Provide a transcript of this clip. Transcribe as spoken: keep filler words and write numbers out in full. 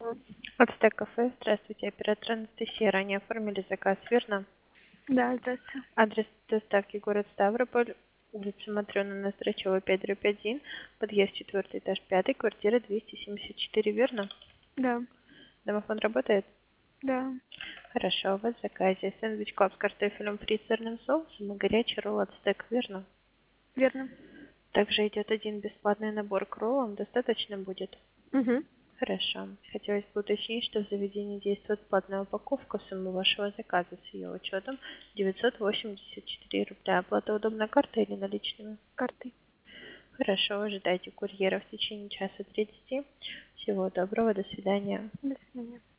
Ацтек кафе. Здравствуйте, оператор Анастасия. Ранее оформили заказ, верно? Да, здравствуйте. Адрес доставки город Ставрополь, улица Матрёна Нострачева, пять дробь один, подъезд четвертый этаж пятый, квартира двести семьдесят четыре, верно? Да, Домофон работает? да, Хорошо, у вас в заказе сэндвич клаб с картофелем фри с сырным соусом и горячий ролл ацтек, верно? верно. Также идет один бесплатный набор к роллам, достаточно будет? Угу. Хорошо. Хотелось бы уточнить, что в заведении действует платная упаковка. Сумма вашего заказа с ее учетом девятьсот восемьдесят четыре рубля. Оплата удобна картой или наличными? Картой. Хорошо, ожидайте курьера в течение часа тридцати. Всего доброго, до свидания. До свидания.